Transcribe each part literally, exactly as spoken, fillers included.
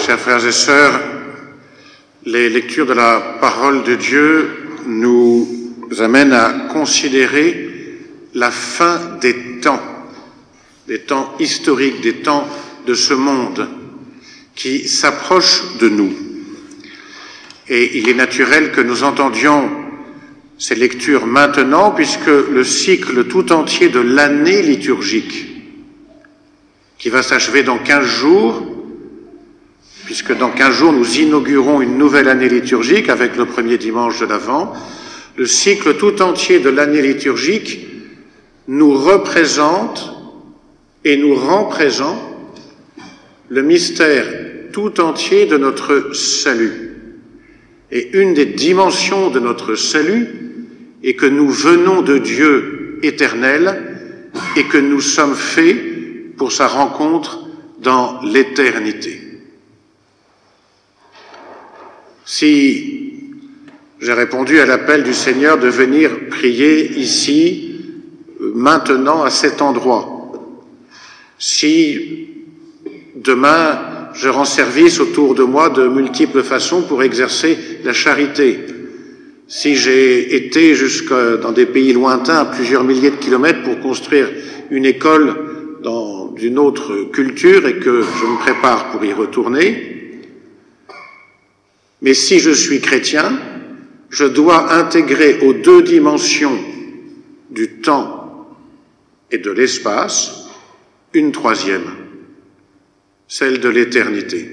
Chers frères et sœurs, les lectures de la parole de Dieu nous amènent à considérer la fin des temps, des temps historiques, des temps de ce monde qui s'approche de nous. Et il est naturel que nous entendions ces lectures maintenant, puisque le cycle tout entier de l'année liturgique, qui va s'achever dans quinze jours, puisque dans quinze jours nous inaugurons une nouvelle année liturgique avec le premier dimanche de l'Avent, le cycle tout entier de l'année liturgique nous représente et nous rend présent le mystère tout entier de notre salut. Et une des dimensions de notre salut est que nous venons de Dieu éternel et que nous sommes faits pour sa rencontre dans l'éternité. Si j'ai répondu à l'appel du Seigneur de venir prier ici, maintenant, à cet endroit, si demain je rends service autour de moi de multiples façons pour exercer la charité, si j'ai été jusque dans des pays lointains à plusieurs milliers de kilomètres pour construire une école dans une autre culture et que je me prépare pour y retourner, mais si je suis chrétien, je dois intégrer aux deux dimensions du temps et de l'espace une troisième, celle de l'éternité.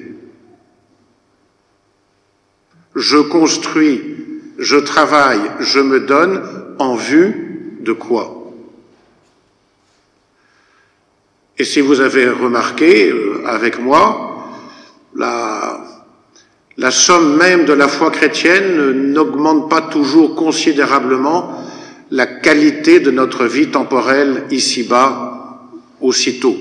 Je construis, je travaille, je me donne en vue de quoi? Et si vous avez remarqué euh, avec moi, la, la somme même de la foi chrétienne n'augmente pas toujours considérablement la qualité de notre vie temporelle ici-bas aussitôt.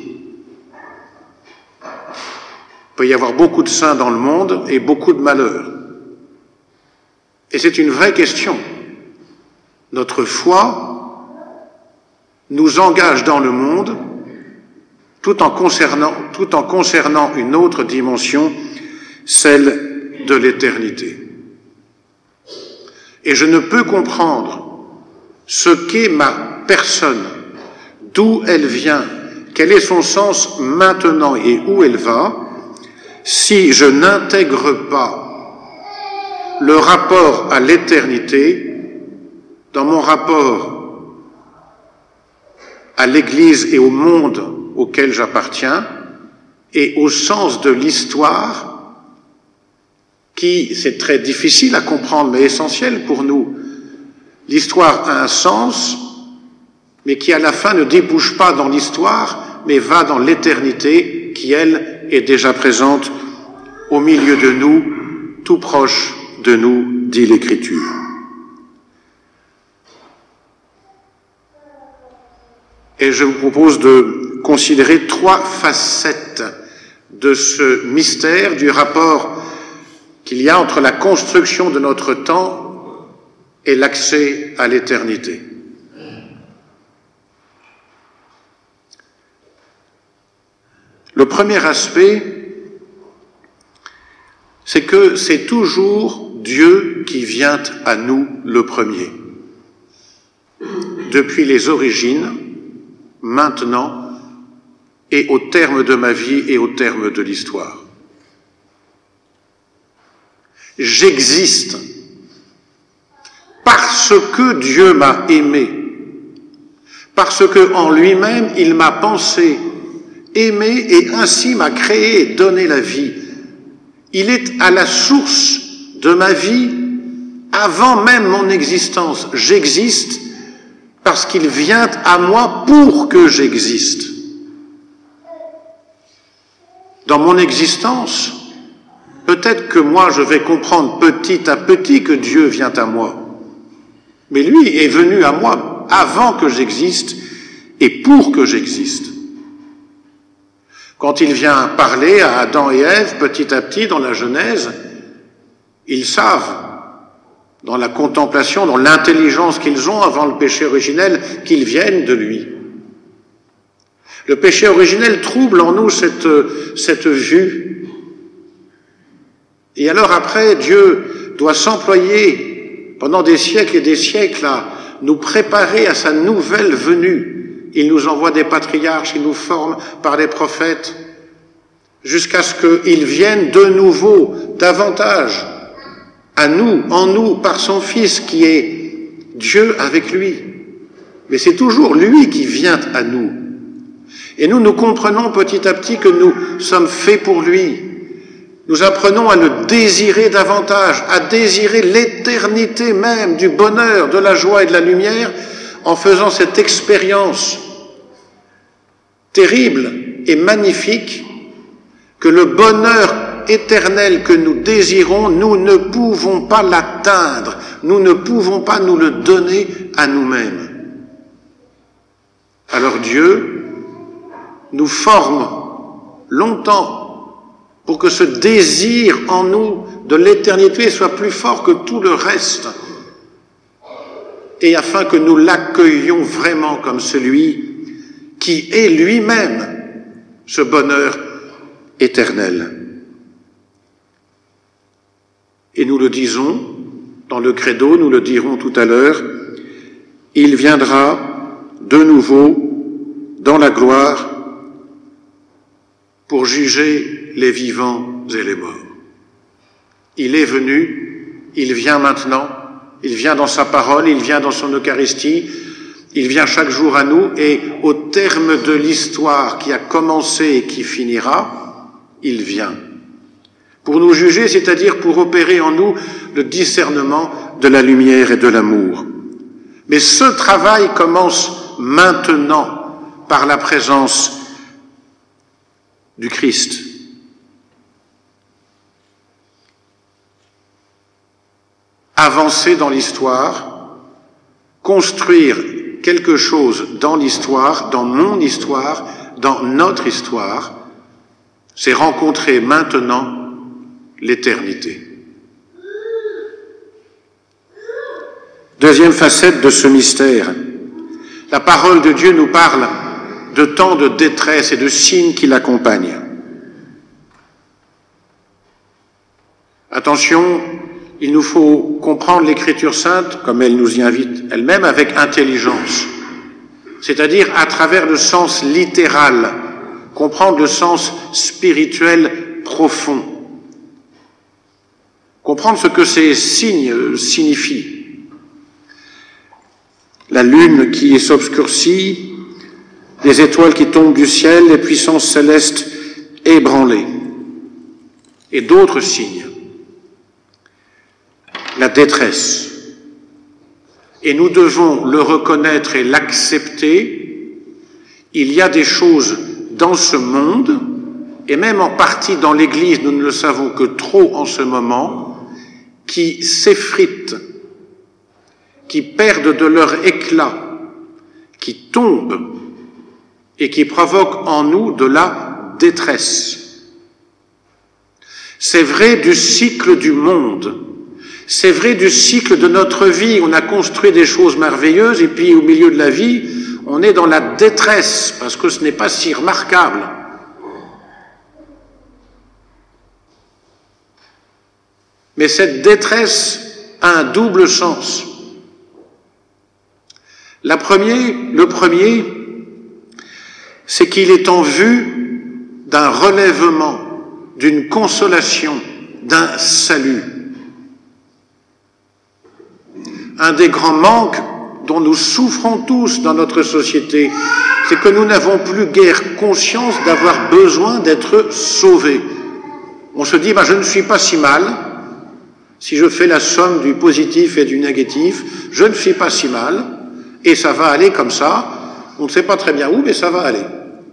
Il peut y avoir beaucoup de saints dans le monde et beaucoup de malheurs. Et c'est une vraie question. Notre foi nous engage dans le monde tout en concernant, tout en concernant une autre dimension, celle de l'éternité. Et je ne peux comprendre ce qu'est ma personne, d'où elle vient, quel est son sens maintenant et où elle va, si je n'intègre pas le rapport à l'éternité dans mon rapport à l'Église et au monde auquel j'appartiens et au sens de l'histoire qui, c'est très difficile à comprendre mais essentiel pour nous. L'histoire a un sens, mais qui à la fin ne débouche pas dans l'histoire, mais va dans l'éternité qui, elle, est déjà présente au milieu de nous, tout proche de nous, dit l'Écriture. Et je vous propose de considérer trois facettes de ce mystère du rapport qu'il y a entre la construction de notre temps et l'accès à l'éternité. Le premier aspect, c'est que c'est toujours Dieu qui vient à nous le premier. Depuis les origines, maintenant, et au terme de ma vie et au terme de l'histoire. J'existe parce que Dieu m'a aimé, parce que en lui-même il m'a pensé, aimé et ainsi m'a créé et donné la vie. Il est à la source de ma vie avant même mon existence. J'existe parce qu'il vient à moi pour que j'existe. Dans mon existence, peut-être que moi je vais comprendre petit à petit que Dieu vient à moi. Mais lui est venu à moi avant que j'existe et pour que j'existe. Quand il vient parler à Adam et Ève, petit à petit, dans la Genèse, ils savent, dans la contemplation, dans l'intelligence qu'ils ont avant le péché originel, qu'ils viennent de lui. Le péché originel trouble en nous cette, cette vue Et alors après, Dieu doit s'employer pendant des siècles et des siècles à nous préparer à sa nouvelle venue. Il nous envoie des patriarches, il nous forme par des prophètes, jusqu'à ce qu'il vienne de nouveau davantage à nous, en nous, par son Fils qui est Dieu avec lui. Mais c'est toujours lui qui vient à nous. Et nous, nous comprenons petit à petit que nous sommes faits pour lui. Nous apprenons à le désirer davantage, à désirer l'éternité même du bonheur, de la joie et de la lumière, en faisant cette expérience terrible et magnifique que le bonheur éternel que nous désirons, nous ne pouvons pas l'atteindre, nous ne pouvons pas nous le donner à nous-mêmes. Alors Dieu nous forme longtemps pour que ce désir en nous de l'éternité soit plus fort que tout le reste, et afin que nous l'accueillions vraiment comme celui qui est lui-même ce bonheur éternel. Et nous le disons dans le credo, nous le dirons tout à l'heure, il viendra de nouveau dans la gloire pour juger les vivants et les morts. Il est venu, il vient maintenant, il vient dans sa parole, il vient dans son Eucharistie, il vient chaque jour à nous, et au terme de l'histoire qui a commencé et qui finira, il vient pour nous juger, c'est-à-dire pour opérer en nous le discernement de la lumière et de l'amour. Mais ce travail commence maintenant par la présence du Christ. Avancer dans l'histoire, construire quelque chose dans l'histoire, dans mon histoire, dans notre histoire, c'est rencontrer maintenant l'éternité. Deuxième facette de ce mystère, la parole de Dieu nous parle de temps de détresse et de signes qui l'accompagnent. Attention, il nous faut comprendre l'Écriture sainte, comme elle nous y invite elle-même, avec intelligence, c'est-à-dire à travers le sens littéral, comprendre le sens spirituel profond, comprendre ce que ces signes signifient. La lune qui s'obscurcit, les étoiles qui tombent du ciel, les puissances célestes ébranlées, et d'autres signes. La détresse. Et nous devons le reconnaître et l'accepter. Il y a des choses dans ce monde, et même en partie dans l'Église, nous ne le savons que trop en ce moment, qui s'effritent, qui perdent de leur éclat, qui tombent et qui provoquent en nous de la détresse. C'est vrai du cycle du monde, c'est vrai du cycle de notre vie. On a construit des choses merveilleuses et puis au milieu de la vie, on est dans la détresse parce que ce n'est pas si remarquable. Mais cette détresse a un double sens. La premier, le premier, c'est qu'il est en vue d'un relèvement, d'une consolation, d'un salut. Un des grands manques dont nous souffrons tous dans notre société, c'est que nous n'avons plus guère conscience d'avoir besoin d'être sauvés. On se dit, ben, je ne suis pas si mal. Si je fais la somme du positif et du négatif, je ne suis pas si mal, et ça va aller comme ça. On ne sait pas très bien où, mais ça va aller.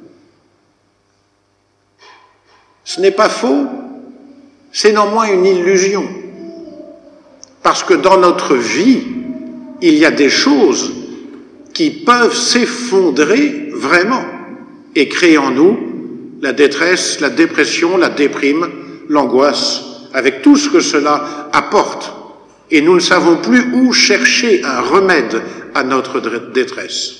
Ce n'est pas faux, c'est néanmoins une illusion. Parce que dans notre vie, il y a des choses qui peuvent s'effondrer vraiment et créer en nous la détresse, la dépression, la déprime, l'angoisse, avec tout ce que cela apporte. Et nous ne savons plus où chercher un remède à notre détresse.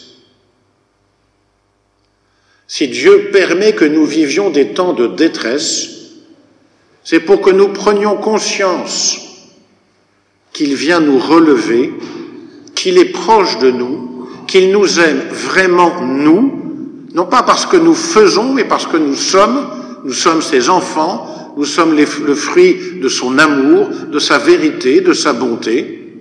Si Dieu permet que nous vivions des temps de détresse, C'est pour que nous prenions conscience qu'il vient nous relever, qu'il est proche de nous, qu'il nous aime vraiment nous, non pas parce que nous faisons, mais parce que nous sommes, nous sommes ses enfants, nous sommes les, le fruit de son amour, de sa vérité, de sa bonté,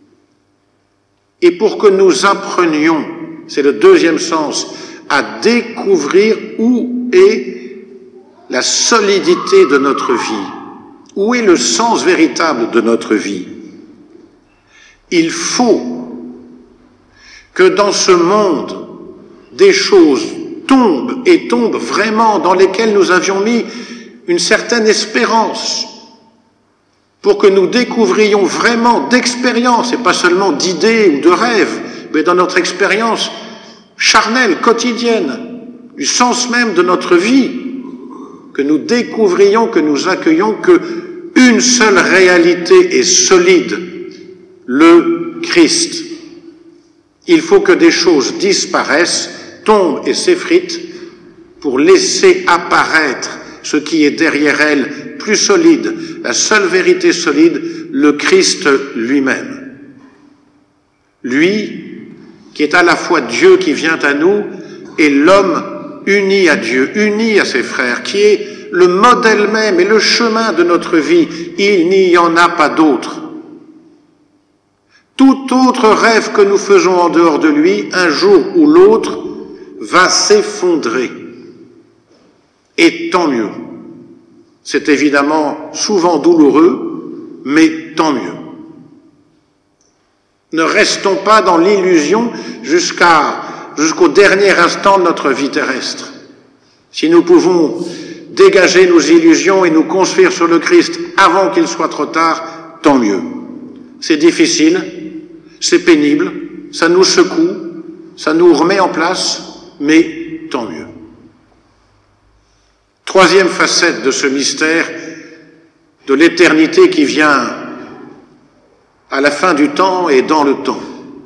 et pour que nous apprenions, c'est le deuxième sens, à découvrir où est la solidité de notre vie, où est le sens véritable de notre vie. Il faut que dans ce monde, des choses tombent et tombent vraiment dans lesquelles nous avions mis une certaine espérance, pour que nous découvrions vraiment d'expérience, et pas seulement d'idées ou de rêves, mais dans notre expérience charnelle, quotidienne, du sens même de notre vie, que nous découvrions, que nous accueillons que une seule réalité est solide, le Christ. Il faut que des choses disparaissent, tombent et s'effritent pour laisser apparaître ce qui est derrière elles plus solide, la seule vérité solide, le Christ lui-même. Lui, qui est à la fois Dieu qui vient à nous et l'homme uni à Dieu, uni à ses frères, qui est le modèle même et le chemin de notre vie. Il n'y en a pas d'autre. Tout autre rêve que nous faisons en dehors de lui, un jour ou l'autre, va s'effondrer. Et tant mieux. C'est évidemment souvent douloureux, mais tant mieux. Ne restons pas dans l'illusion jusqu'à, jusqu'au dernier instant de notre vie terrestre. Si nous pouvons dégager nos illusions et nous construire sur le Christ avant qu'il soit trop tard, tant mieux. C'est difficile, c'est pénible, ça nous secoue, ça nous remet en place, mais tant mieux. Troisième facette de ce mystère de l'éternité qui vient à la fin du temps et dans le temps.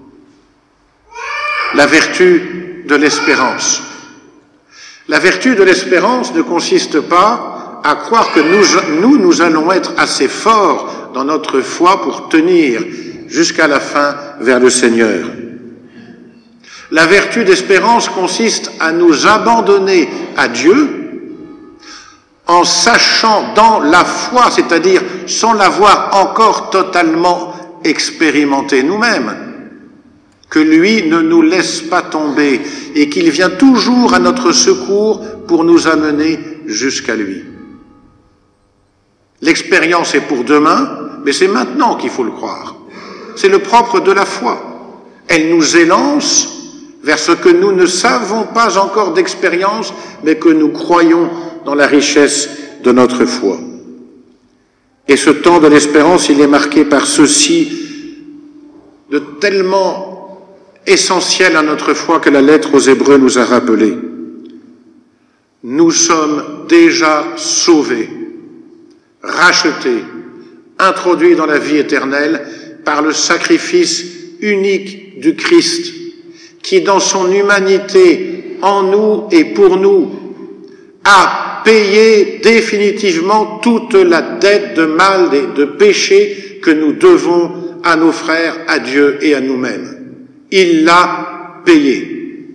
La vertu de l'espérance. La vertu de l'espérance ne consiste pas à croire que nous, nous, nous allons être assez forts dans notre foi pour tenir jusqu'à la fin vers le Seigneur. La vertu d'espérance consiste à nous abandonner à Dieu en sachant dans la foi, c'est-à-dire sans l'avoir encore totalement expérimenté nous-mêmes, que lui ne nous laisse pas tomber et qu'il vient toujours à notre secours pour nous amener jusqu'à lui. L'expérience est pour demain, mais c'est maintenant qu'il faut le croire. C'est le propre de la foi. Elle nous élance vers ce que nous ne savons pas encore d'expérience, mais que nous croyons dans la richesse de notre foi. Et ce temps de l'espérance, il est marqué par ceci de tellement essentiel à notre foi que la lettre aux Hébreux nous a rappelé. Nous sommes déjà sauvés, rachetés, introduits dans la vie éternelle par le sacrifice unique du Christ, qui dans son humanité, en nous et pour nous, a payé définitivement toute la dette de mal et de péché que nous devons à nos frères, à Dieu et à nous-mêmes. Il l'a payé.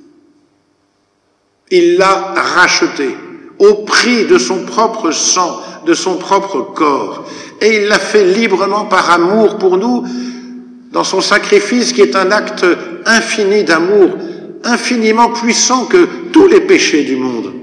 Il l'a racheté au prix de son propre sang, de son propre corps. Et il l'a fait librement par amour pour nous, dans son sacrifice qui est un acte infini d'amour, infiniment puissant que tous les péchés du monde.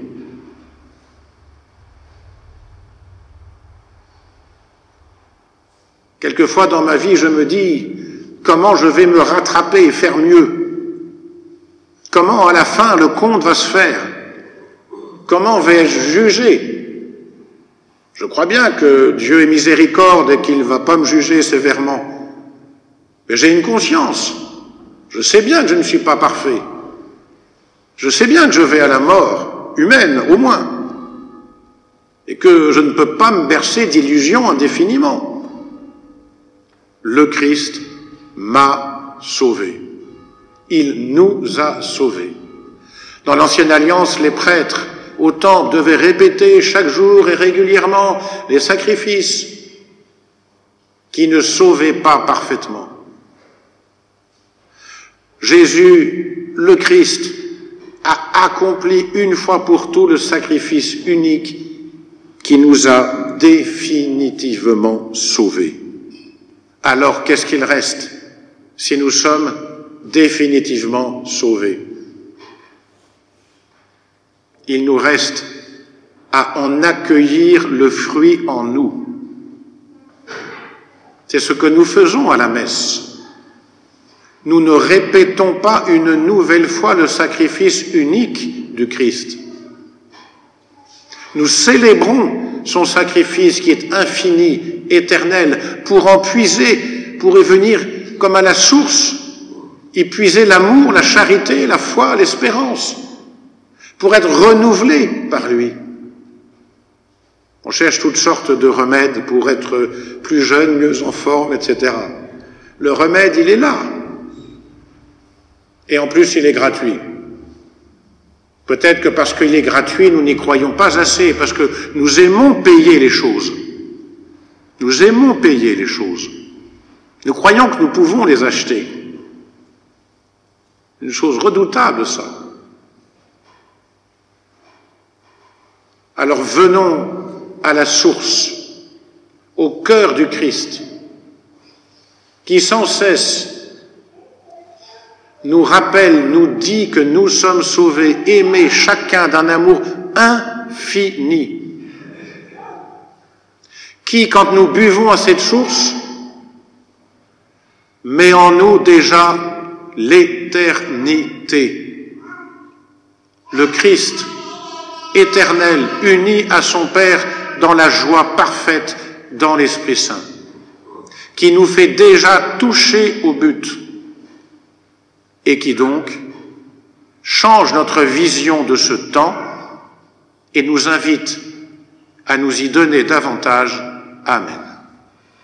Quelquefois dans ma vie, je me dis comment je vais me rattraper et faire mieux. Comment à la fin le compte va se faire. Comment vais-je juger? Je crois bien que Dieu est miséricorde et qu'il ne va pas me juger sévèrement. Mais j'ai une conscience. Je sais bien que je ne suis pas parfait. Je sais bien que je vais à la mort, humaine au moins, et que je ne peux pas me bercer d'illusions indéfiniment. Le Christ m'a sauvé. Il nous a sauvés. Dans l'Ancienne Alliance, les prêtres, au temple devait répéter chaque jour et régulièrement les sacrifices qui ne sauvaient pas parfaitement. Jésus, le Christ, a accompli une fois pour tout le sacrifice unique qui nous a définitivement sauvés. Alors, qu'est-ce qu'il reste si nous sommes définitivement sauvés? Il nous reste à en accueillir le fruit en nous. C'est ce que nous faisons à la messe. Nous ne répétons pas une nouvelle fois le sacrifice unique du Christ. Nous célébrons son sacrifice qui est infini, éternel, pour en puiser, pour y venir comme à la source, y puiser l'amour, la charité, la foi, l'espérance, pour être renouvelé par lui. On cherche toutes sortes de remèdes pour être plus jeune, mieux en forme, et cetera. Le remède, il est là. Et en plus, il est gratuit. Peut-être que parce qu'il est gratuit, nous n'y croyons pas assez, parce que nous aimons payer les choses. Nous aimons payer les choses. Nous croyons que nous pouvons les acheter. Une chose redoutable, ça. Alors venons à la source, au cœur du Christ, qui sans cesse nous rappelle, nous dit que nous sommes sauvés, aimés chacun d'un amour infini, qui, quand nous buvons à cette source, met en nous déjà l'éternité. Le Christ éternel, uni à son Père dans la joie parfaite dans l'Esprit Saint, qui nous fait déjà toucher au but et qui donc change notre vision de ce temps et nous invite à nous y donner davantage. Amen.